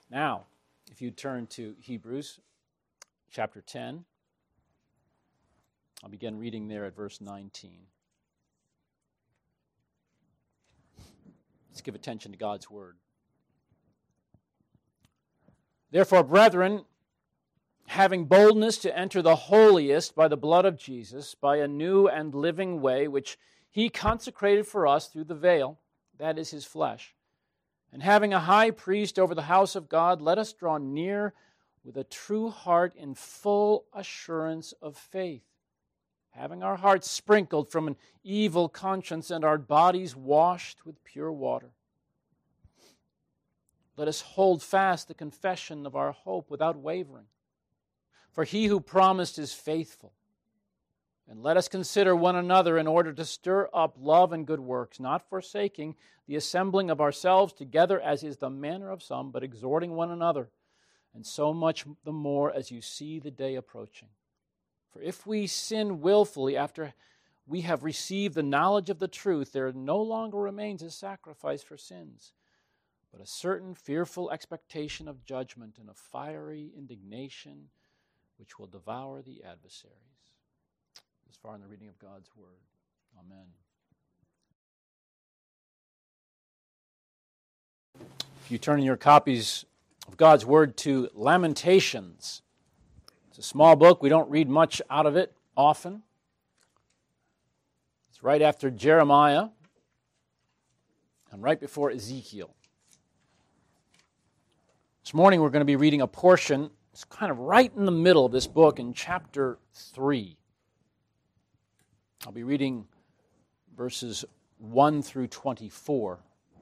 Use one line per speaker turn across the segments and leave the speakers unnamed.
Now, if you turn to Hebrews chapter 10, I'll begin reading there at verse 19. Let's give attention to God's word. Therefore, brethren, having boldness to enter the holiest by the blood of Jesus, by a new and living way, which he consecrated for us through the veil, that is his flesh, and having a high priest over the house of God, let us draw near with a true heart in full assurance of faith, having our hearts sprinkled from an evil conscience and our bodies washed with pure water. Let us hold fast the confession of our hope without wavering, for he who promised is faithful. And let us consider one another in order to stir up love and good works, not forsaking the assembling of ourselves together as is the manner of some, but exhorting one another, and so much the more as you see the day approaching. For if we sin willfully after we have received the knowledge of the truth, there no longer remains a sacrifice for sins, but a certain fearful expectation of judgment and a fiery indignation which will devour the adversaries. As far in the reading of God's word. Amen. If you turn in your copies of God's word to Lamentations, it's a small book. We don't read much out of it often. It's right after Jeremiah and right before Ezekiel. This morning we're going to be reading a portion. It's kind of right in the middle of this book in chapter 3. I'll be reading verses 1 through 24.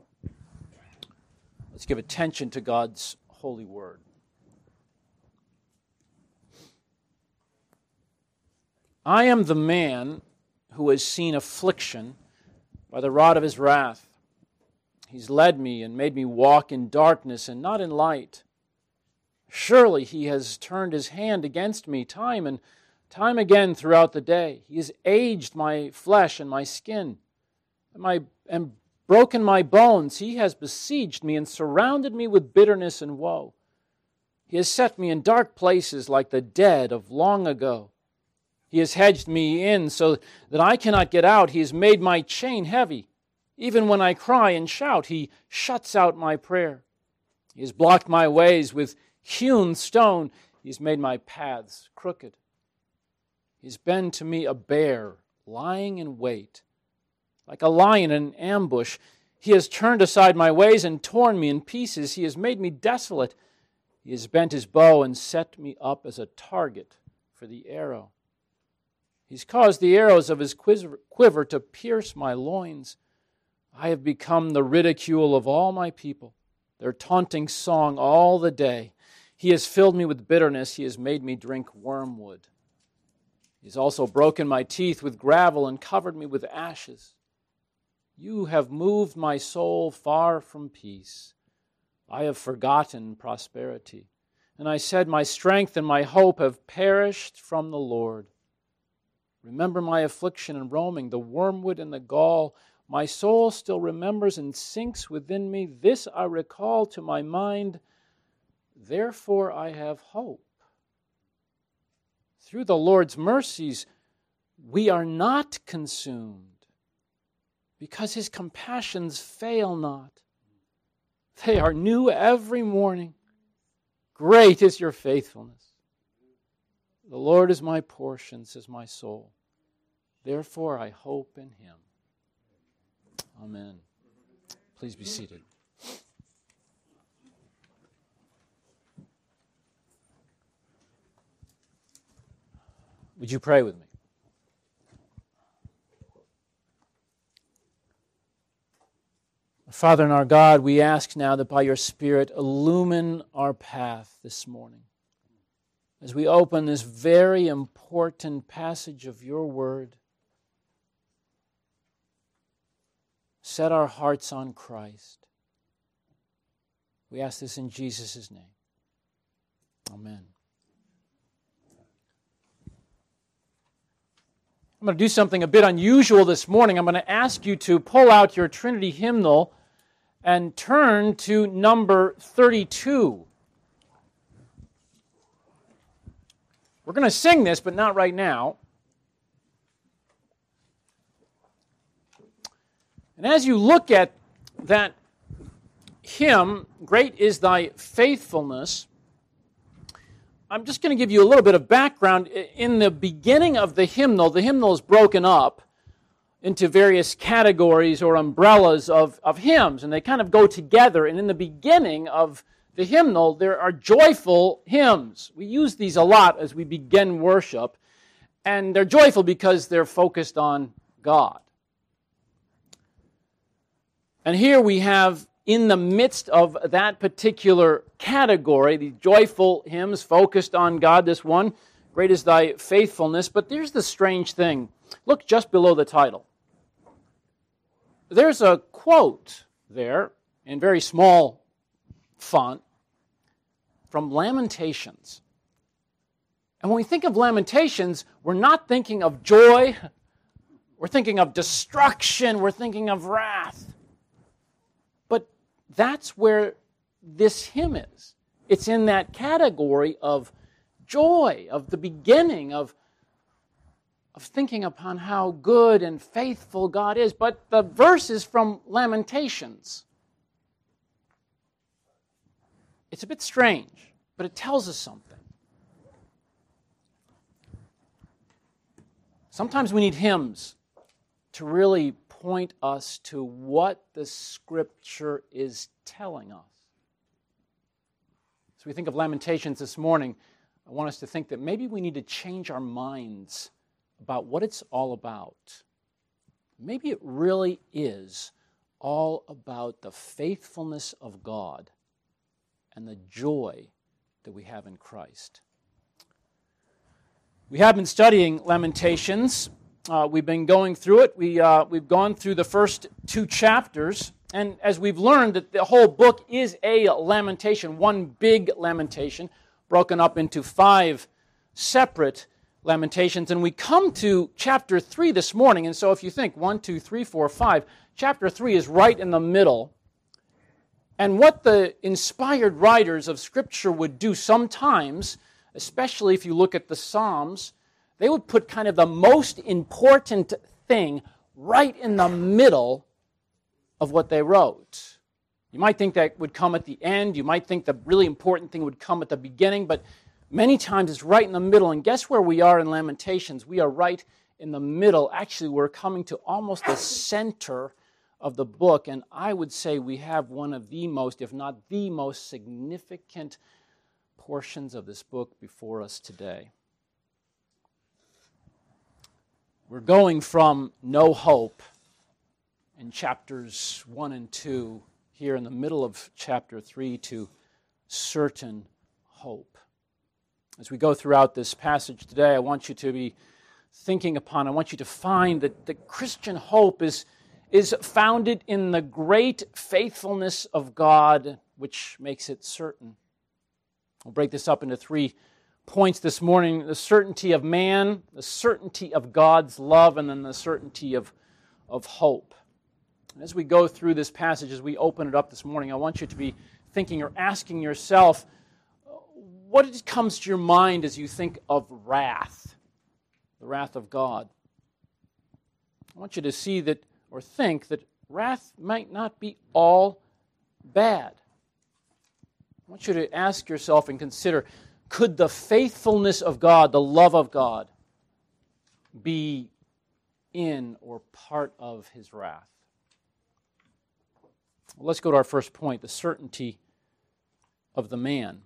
Let's give attention to God's holy word. I am the man who has seen affliction by the rod of his wrath. He's led me and made me walk in darkness and not in light. Surely he has turned his hand against me time and time again throughout the day. He has aged my flesh and my skin, and broken my bones. He has besieged me and surrounded me with bitterness and woe. He has set me in dark places like the dead of long ago. He has hedged me in so that I cannot get out. He has made my chain heavy. Even when I cry and shout, he shuts out my prayer. He has blocked my ways with hewn stone. He has made my paths crooked. He's been to me a bear lying in wait. Like a lion in ambush, he has turned aside my ways and torn me in pieces. He has made me desolate. He has bent his bow and set me up as a target for the arrow. He's caused the arrows of his quiver to pierce my loins. I have become the ridicule of all my people, their taunting song all the day. He has filled me with bitterness. He has made me drink wormwood. He's also broken my teeth with gravel and covered me with ashes. You have moved my soul far from peace. I have forgotten prosperity. And I said, my strength and my hope have perished from the Lord. Remember my affliction and roaming, the wormwood and the gall. My soul still remembers and sinks within me. This I recall to my mind. Therefore I have hope. Through the Lord's mercies, we are not consumed, because his compassions fail not. They are new every morning. Great is your faithfulness. The Lord is my portion, says my soul. Therefore I hope in him. Amen. Please be seated. Would you pray with me? Father and our God, we ask now that by your Spirit illumine our path this morning as we open this very important passage of your word. Set our hearts on Christ. We ask this in Jesus' name. Amen. I'm going to do something a bit unusual this morning. I'm going to ask you to pull out your Trinity hymnal and turn to number 32 We're going to sing this, but not right now. And as you look at that hymn, Great is Thy Faithfulness, I'm just going to give you a little bit of background. In the beginning of the hymnal is broken up into various categories or umbrellas of hymns, and they kind of go together. And in the beginning of the hymnal, there are joyful hymns. We use these a lot as we begin worship, and they're joyful because they're focused on God. And here we have, in the midst of that particular category, the joyful hymns focused on God, this one, Great is Thy Faithfulness. But there's the strange thing. Look just below the title. There's a quote there, in very small font, from Lamentations. And when we think of Lamentations, we're not thinking of joy, we're thinking of destruction, we're thinking of wrath. But that's where this hymn is. It's in that category of joy, of the beginning, of thinking upon how good and faithful God is. But the verse is from Lamentations. It's a bit strange, but it tells us something. Sometimes we need hymns to really point us to what the Scripture is telling us. As we think of Lamentations this morning, I want us to think that maybe we need to change our minds about what it's all about. Maybe it really is all about the faithfulness of God and the joy that we have in Christ. We have been studying Lamentations. We've been going through it. We've gone through the first 2 chapters, and as we've learned that the whole book is a lamentation, one big lamentation, broken up into 5 separate lamentations. And we come to chapter 3 this morning, and so if you think 1, 2, 3, 4, 5, chapter 3 is right in the middle. And what the inspired writers of Scripture would do sometimes, especially if you look at the Psalms, they would put kind of the most important thing right in the middle of what they wrote. You might think that would come at the end. You might think the really important thing would come at the beginning, but many times it's right in the middle. And guess where we are in Lamentations? We are right in the middle. Actually, we're coming to almost the center of the book, and I would say we have one of the most, if not the most significant portions of this book before us today. We're going from no hope in chapters 1 and 2 here in the middle of chapter 3 to certain hope. As we go throughout this passage today, I want you to be thinking upon, I want you to find that the Christian hope is founded in the great faithfulness of God, which makes it certain. We'll break this up into 3 points this morning: the certainty of man, the certainty of God's love, and then the certainty of hope. And as we go through this passage, as we open it up this morning, I want you to be thinking or asking yourself, what comes to your mind as you think of wrath, the wrath of God? I want you to see that, or think that wrath might not be all bad. I want you to ask yourself and consider, could the faithfulness of God, the love of God, be in or part of His wrath? Well, let's go to our first point, the certainty of the man.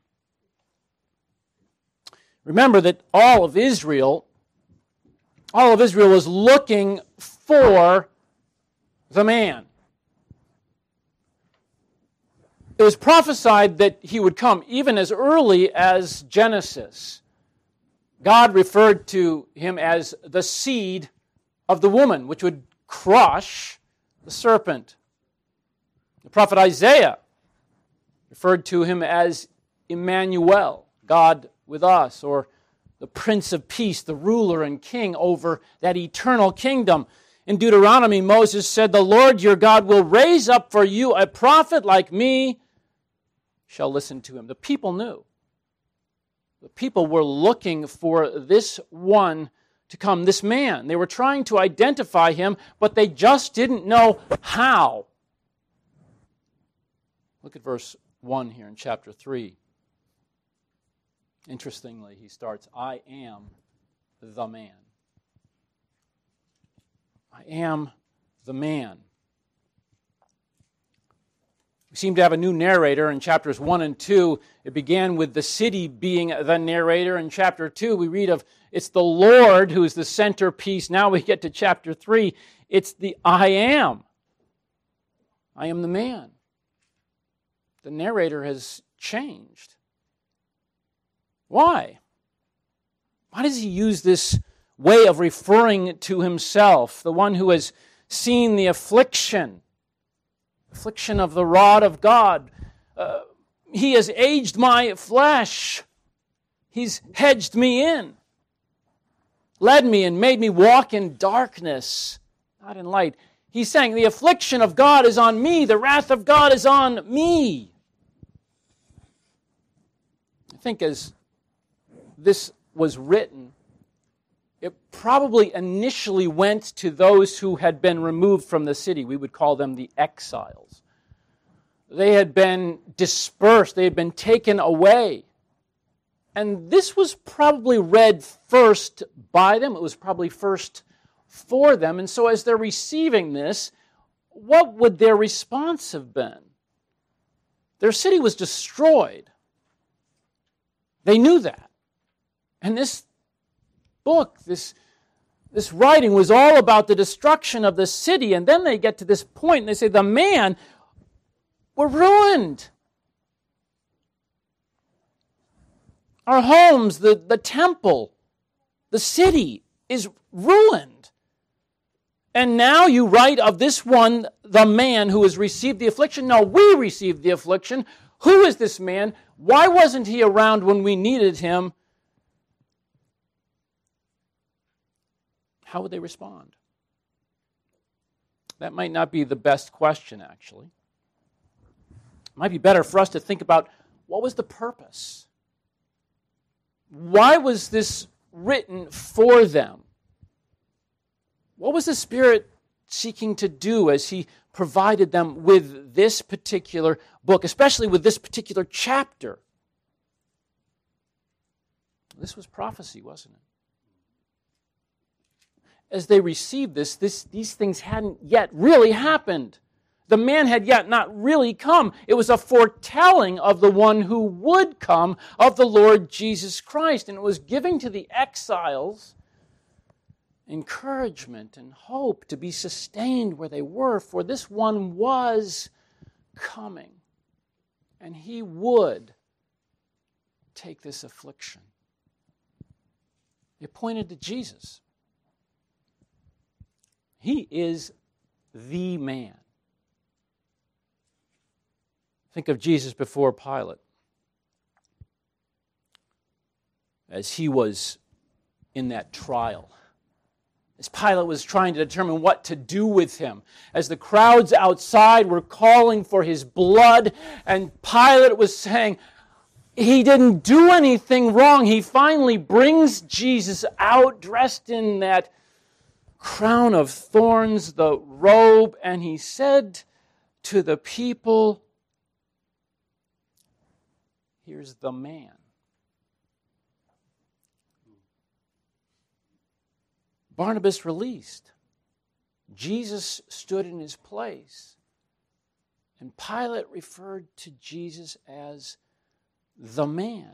Remember that all of Israel was looking for the man. It was prophesied that he would come even as early as Genesis. God referred to him as the seed of the woman, which would crush the serpent. The prophet Isaiah referred to him as Emmanuel, God with us, or the Prince of Peace, the ruler and king over that eternal kingdom. In Deuteronomy, Moses said, "The Lord your God will raise up for you a prophet like me, shall listen to him." The people knew. The people were looking for this one to come, this man. They were trying to identify him, but they just didn't know how. Look at verse 1 here in chapter 3. Interestingly, he starts, I am the man. I am the man. We seem to have a new narrator in chapters 1 and 2. It began with the city being the narrator. In chapter 2, we read of it's the Lord who is the centerpiece. Now we get to chapter 3. It's the I am. I am the man. The narrator has changed. Why? Why does he use this way of referring to himself, the one who has seen the affliction of the rod of God? He has aged my flesh. He's hedged me in, led me and made me walk in darkness, not in light. He's saying the affliction of God is on me. The wrath of God is on me. I think as this was written, it probably initially went to those who had been removed from the city. We would call them the exiles. They had been dispersed. They had been taken away. And this was probably read first by them. It was probably first for them. And so as they're receiving this, what would their response have been? Their city was destroyed. They knew that. And this book, this writing was all about the destruction of the city. And then they get to this point and they say, the man, we're ruined. Our homes, the temple, the city is ruined. And now you write of this one, the man who has received the affliction. No, we received the affliction. Who is this man? Why wasn't he around when we needed him? How would they respond? That might not be the best question, actually. It might be better for us to think about what was the purpose? Why was this written for them? What was the Spirit seeking to do as He provided them with this particular book, especially with this particular chapter? This was prophecy, wasn't it? As they received these things hadn't yet really happened. The man had yet not really come. It was a foretelling of the one who would come, of the Lord Jesus Christ. And it was giving to the exiles encouragement and hope to be sustained where they were, for this one was coming. And he would take this affliction. It pointed to Jesus. He is the man. Think of Jesus before Pilate. As he was in that trial. As Pilate was trying to determine what to do with him. As the crowds outside were calling for his blood. And Pilate was saying, he didn't do anything wrong. He finally brings Jesus out dressed in that crown of thorns, the robe. And he said to the people, here's the man. Barnabas released. Jesus stood in his place. And Pilate referred to Jesus as the man.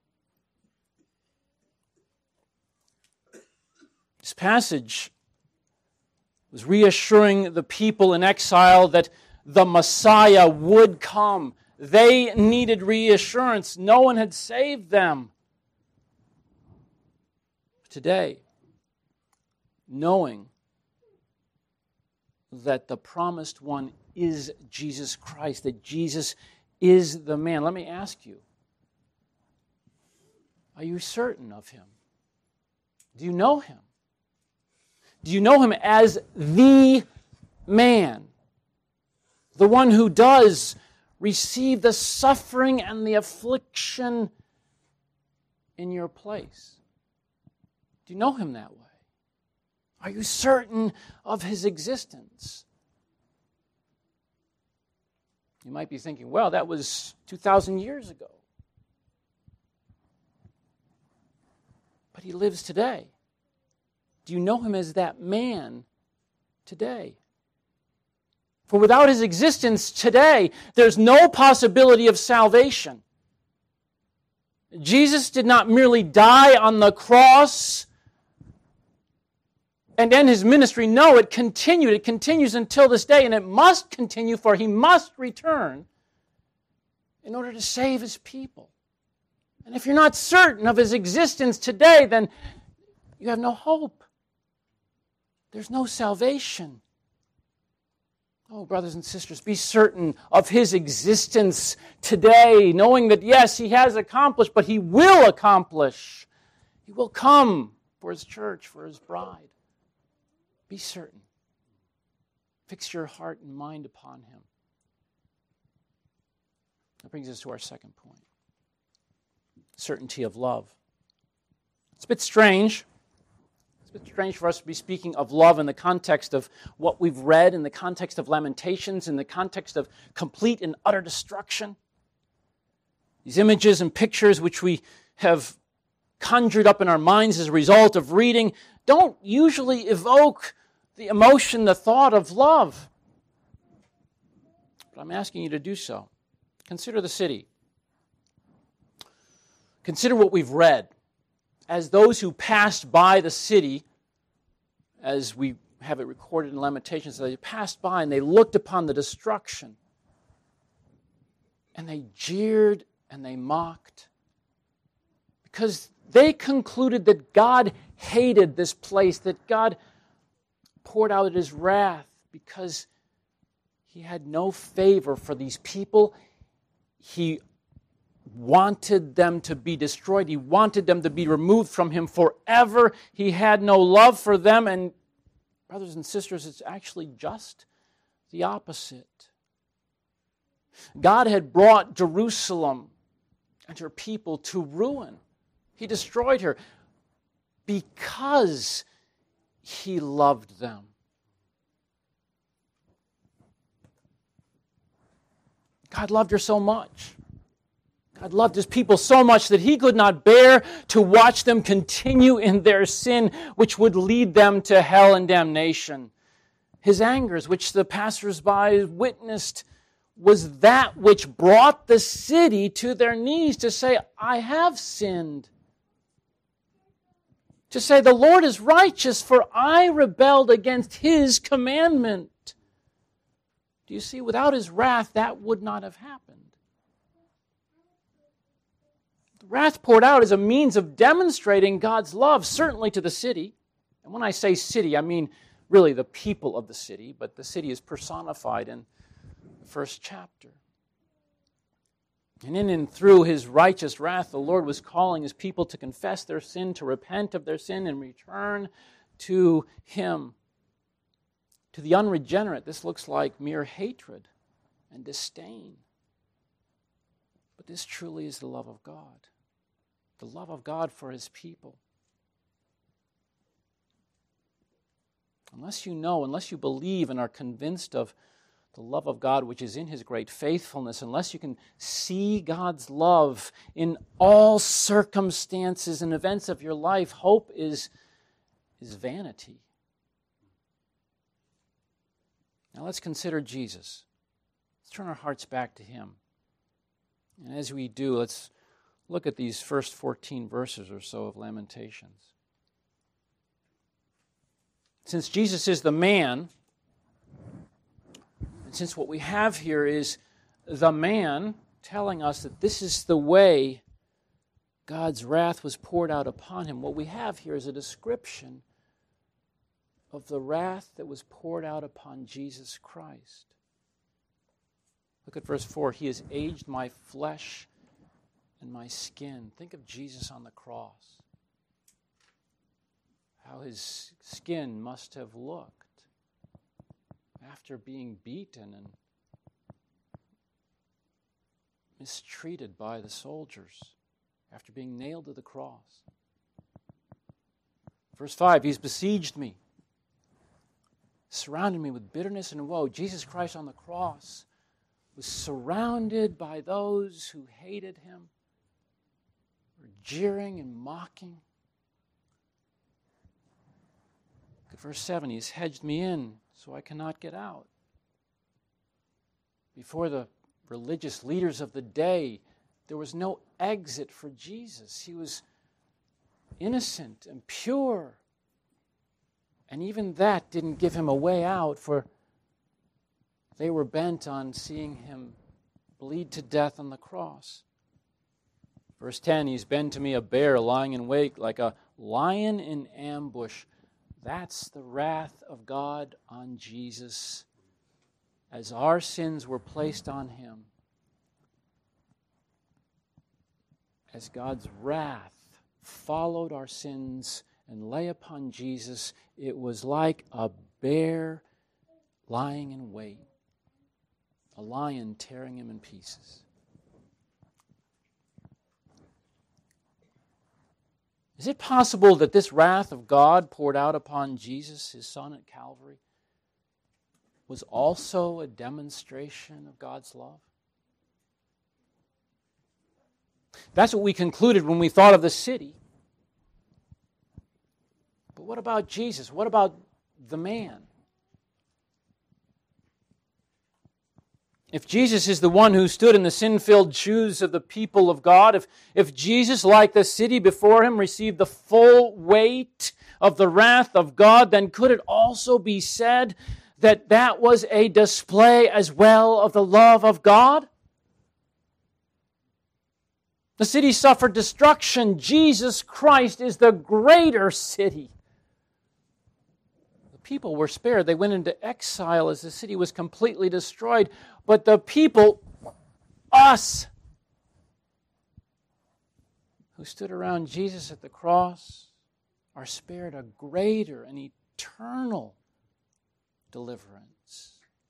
This passage was reassuring the people in exile that the Messiah would come. They needed reassurance. No one had saved them. Today, knowing that the promised one is Jesus Christ, that Jesus is the man. Let me ask you, are you certain of him? Do you know him? Do you know him as the man? The one who does receive the suffering and the affliction in your place? Do you know him that way? Are you certain of his existence? You might be thinking, well, that was 2,000 years ago. But he lives today. Do you know him as that man today? For without his existence today, there's no possibility of salvation. Jesus did not merely die on the cross and end his ministry. No, it continued. It continues until this day, and it must continue, for he must return in order to save his people. And if you're not certain of his existence today, then you have no hope. There's no salvation. Oh, brothers and sisters, be certain of his existence today, knowing that, yes, he has accomplished, but he will accomplish. He will come for his church, for his bride. Be certain. Fix your heart and mind upon him. That brings us to our second point. Certainty of love. It's a bit strange. It's strange for us to be speaking of love in the context of what we've read, in the context of Lamentations, in the context of complete and utter destruction. These images and pictures which we have conjured up in our minds as a result of reading don't usually evoke the emotion, the thought of love. But I'm asking you to do so. Consider the city. Consider what we've read. As those who passed by the city, as we have it recorded in Lamentations, they passed by and they looked upon the destruction. And they jeered and they mocked. Because they concluded that God hated this place, that God poured out his wrath because he had no favor for these people. He wanted them to be destroyed. He wanted them to be removed from him forever. He had no love for them. And brothers and sisters, it's actually just the opposite. God had brought Jerusalem and her people to ruin. He destroyed her because he loved them. God loved her so much. God loved his people so much that he could not bear to watch them continue in their sin, which would lead them to hell and damnation. His angers, which the passers-by witnessed, was that which brought the city to their knees to say, I have sinned. To say, the Lord is righteous, for I rebelled against his commandment. Do you see, without his wrath, that would not have happened. The wrath poured out is a means of demonstrating God's love, certainly to the city. And when I say city, I mean really the people of the city, but the city is personified in the first chapter. And in and through his righteous wrath, the Lord was calling his people to confess their sin, to repent of their sin, and return to him. To the unregenerate, this looks like mere hatred and disdain. But this truly is the love of God. The love of God for his people. Unless you know, unless you believe and are convinced of the love of God which is in his great faithfulness, unless you can see God's love in all circumstances and events of your life, hope is vanity. Now let's consider Jesus. Let's turn our hearts back to him. And as we do, let's look at these first 14 verses or so of Lamentations. Since Jesus is the man, and since what we have here is the man telling us that this is the way God's wrath was poured out upon him, what we have here is a description of the wrath that was poured out upon Jesus Christ. Look at verse 4. He has aged my flesh and my skin. Think of Jesus on the cross. How his skin must have looked after being beaten and mistreated by the soldiers, after being nailed to the cross. Verse 5, he's besieged me, surrounded me with bitterness and woe. Jesus Christ on the cross was surrounded by those who hated him, were jeering and mocking. Verse 7, he's hedged me in so I cannot get out. Before the religious leaders of the day, there was no exit for Jesus. He was innocent and pure. And even that didn't give him a way out, for they were bent on seeing him bleed to death on the cross. Verse 10, he's been to me a bear lying in wait, like a lion in ambush. That's the wrath of God on Jesus, as our sins were placed on him. As God's wrath followed our sins and lay upon Jesus, it was like a bear lying in wait, a lion tearing him in pieces. Is it possible that this wrath of God poured out upon Jesus, his Son, at Calvary, was also a demonstration of God's love? That's what we concluded when we thought of the city. But what about Jesus? What about the man? If Jesus is the one who stood in the sin-filled shoes of the people of God, if Jesus, like the city before him, received the full weight of the wrath of God, then could it also be said that that was a display as well of the love of God? The city suffered destruction. Jesus Christ is the greater city. The people were spared. They went into exile as the city was completely destroyed. But the people, us, who stood around Jesus at the cross, are spared a greater and eternal deliverance.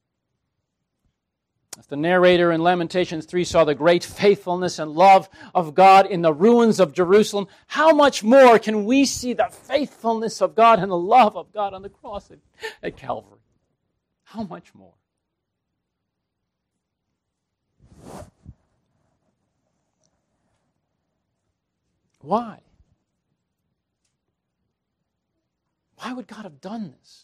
If the narrator in Lamentations 3 saw the great faithfulness and love of God in the ruins of Jerusalem, how much more can we see the faithfulness of God and the love of God on the cross at Calvary? How much more? Why? Why would God have done this?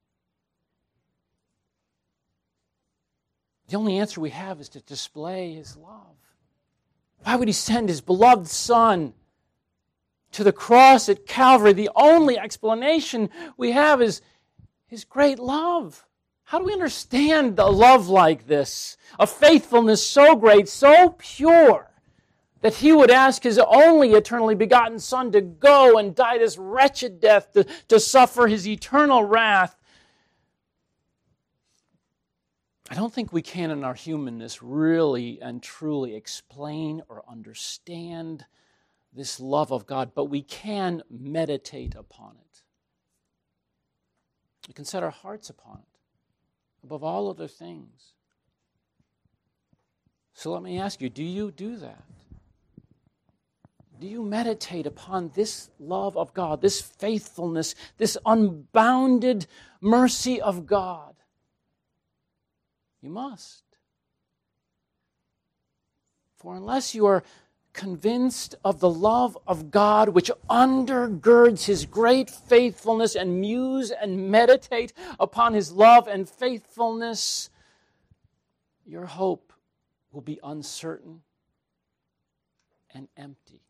The only answer we have is to display his love. Why would he send his beloved Son to the cross at Calvary? The only explanation we have is his great love. How do we understand a love like this? A faithfulness so great, so pure, that he would ask his only eternally begotten Son to go and die this wretched death, to suffer his eternal wrath. I don't think we can in our humanness really and truly explain or understand this love of God, but we can meditate upon it. We can set our hearts upon it above all other things. So let me ask you, do you do that? Do you meditate upon this love of God, this faithfulness, this unbounded mercy of God? You must. For unless you are convinced of the love of God which undergirds his great faithfulness and muse and meditate upon his love and faithfulness, your hope will be uncertain and empty.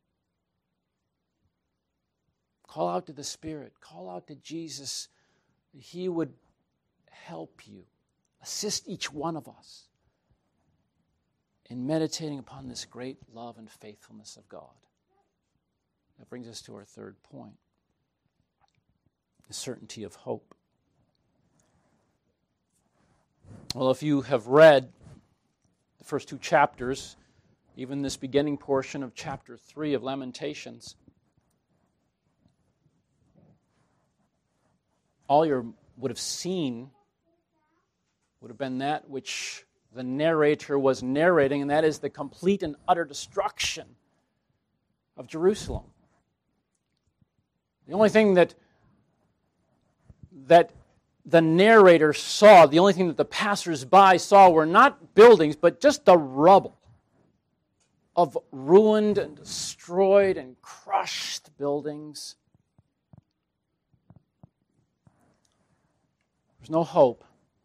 Call out to the Spirit. Call out to Jesus that he would help you. Assist each one of us in meditating upon this great love and faithfulness of God. That brings us to our third point, the certainty of hope. Well, if you have read the first two chapters, even this beginning portion of chapter 3 of Lamentations, all you would have seen would have been that which the narrator was narrating, and that is the complete and utter destruction of Jerusalem. The only thing that the narrator saw, the only thing that the passers-by saw were not buildings, but just the rubble of ruined and destroyed and crushed buildings. There's no hope.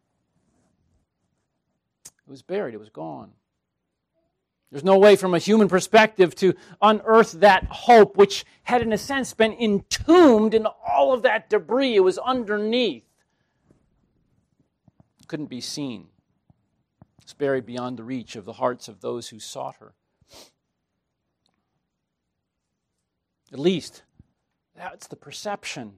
It was buried. It was gone. There's no way from a human perspective to unearth that hope, which had in a sense been entombed in all of that debris. It was underneath. It couldn't be seen. It's buried beyond the reach of the hearts of those who sought her. At least, that's the perception.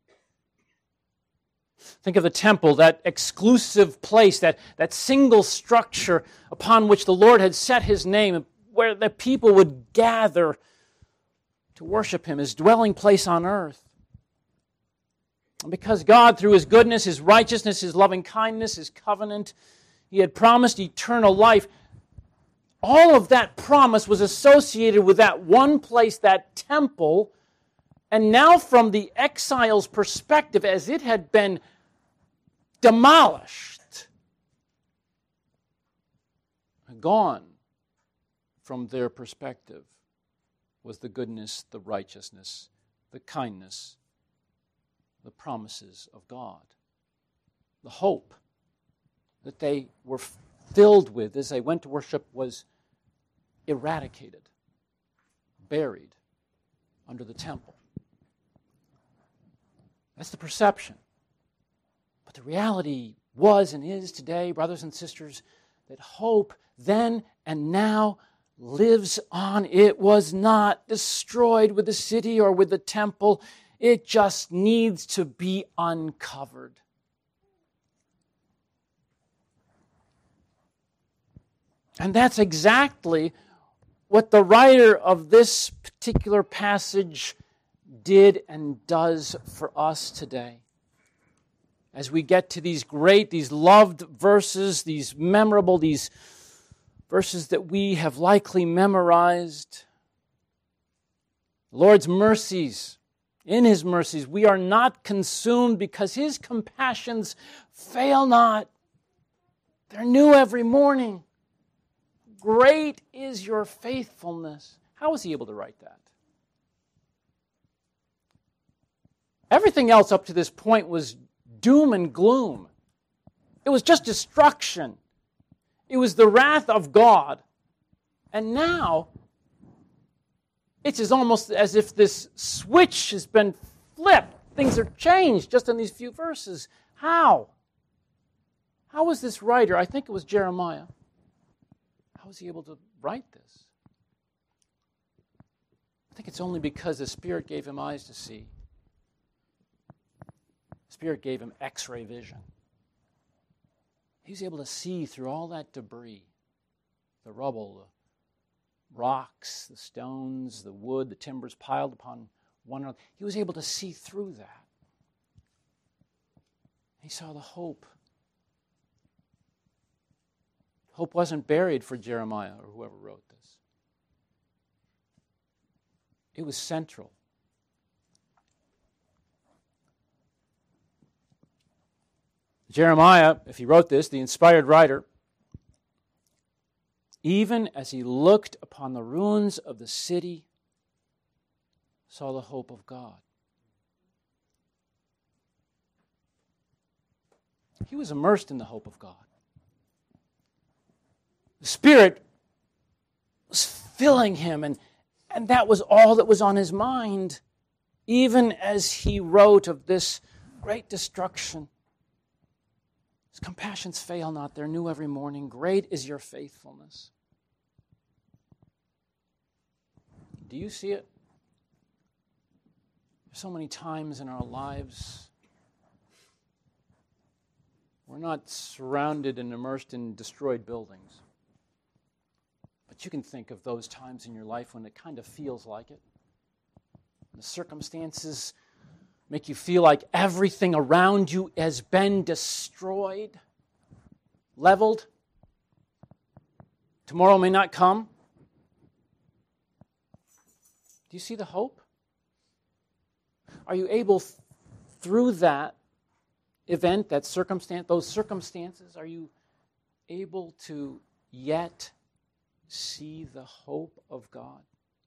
Think of the temple, that exclusive place, that single structure upon which the Lord had set His name, where the people would gather to worship Him, His dwelling place on earth. And because God, through His goodness, His righteousness, His loving kindness, His covenant, He had promised eternal life, all of that promise was associated with that one place, that temple. And now from the exile's perspective, as it had been demolished, gone from their perspective was the goodness, the righteousness, the kindness, the promises of God. The hope that they were filled with as they went to worship was eradicated, buried under the temple. That's the perception. But the reality was and is today, brothers and sisters, that hope then and now lives on. It was not destroyed with the city or with the temple. It just needs to be uncovered. And that's exactly what the writer of this particular passage did and does for us today. As we get to these great, these loved verses, these memorable, these verses that we have likely memorized. The Lord's mercies, in His mercies, we are not consumed because His compassions fail not. They're new every morning. Great is your faithfulness. How was he able to write that? Everything else up to this point was doom and gloom. It was just destruction. It was the wrath of God. And now, it's almost as if this switch has been flipped. Things are changed just in these few verses. How? How was this writer, I think it was Jeremiah, how was he able to write this? I think it's only because the Spirit gave him eyes to see. The Spirit gave him X-ray vision. He was able to see through all that debris, the rubble, the rocks, the stones, the wood, the timbers piled upon one another. He was able to see through that. He saw the hope. Hope wasn't buried for Jeremiah or whoever wrote this. It was central. Jeremiah, if he wrote this, the inspired writer, even as he looked upon the ruins of the city, saw the hope of God. He was immersed in the hope of God. The Spirit was filling him, and that was all that was on his mind, even as he wrote of this great destruction. His compassions fail not, they're new every morning. Great is your faithfulness. Do you see it? So many times in our lives, we're not surrounded and immersed in destroyed buildings. But you can think of those times in your life when it kind of feels like it. The circumstances make you feel like everything around you has been destroyed, leveled. Tomorrow may not come. Do you see the hope? Are you able, through that event, that circumstance, those circumstances, are you able to yet see the hope of God?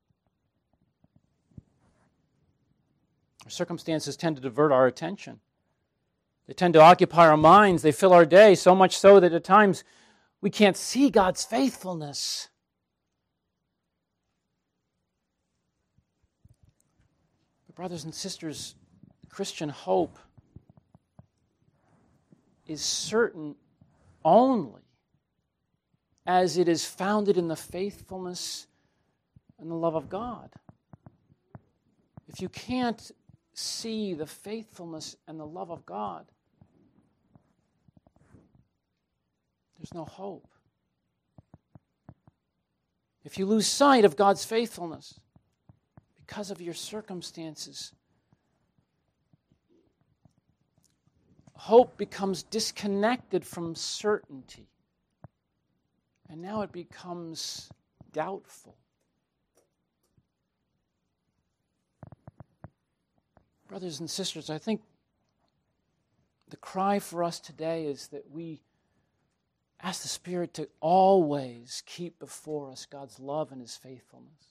Our circumstances tend to divert our attention. They tend to occupy our minds. They fill our day, so much so that at times we can't see God's faithfulness. But brothers and sisters, Christian hope is certain only as it is founded in the faithfulness and the love of God. If you can't see the faithfulness and the love of God, there's no hope. If you lose sight of God's faithfulness because of your circumstances, hope becomes disconnected from certainty. And now it becomes doubtful. Brothers and sisters, I think the cry for us today is that we ask the Spirit to always keep before us God's love and His faithfulness.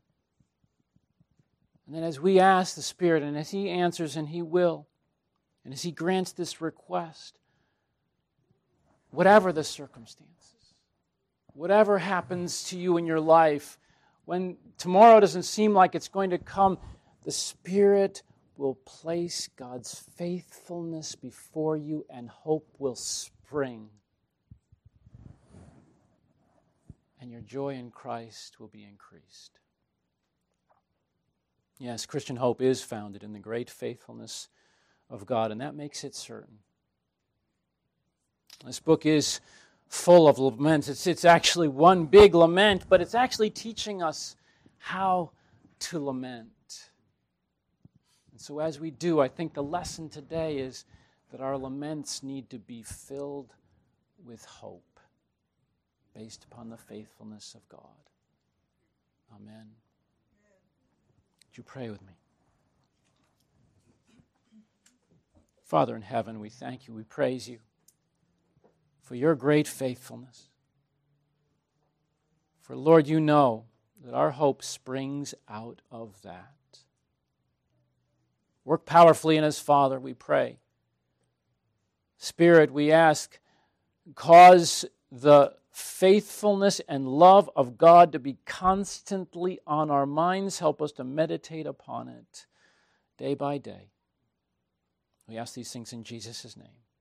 And then as we ask the Spirit, and as He answers, and He will, and as He grants this request, whatever the circumstances, whatever happens to you in your life, when tomorrow doesn't seem like it's going to come, the Spirit will place God's faithfulness before you, and hope will spring. And your joy in Christ will be increased. Yes, Christian hope is founded in the great faithfulness of God, and that makes it certain. This book is full of laments. It's actually one big lament, but it's actually teaching us how to lament. And so as we do, I think the lesson today is that our laments need to be filled with hope based upon the faithfulness of God. Amen. Would you pray with me? Father in heaven, we thank you, we praise you for your great faithfulness. For Lord, you know that our hope springs out of that. Work powerfully in us, Father, we pray. Spirit, we ask, cause the faithfulness and love of God to be constantly on our minds. Help us to meditate upon it day by day. We ask these things in Jesus' name.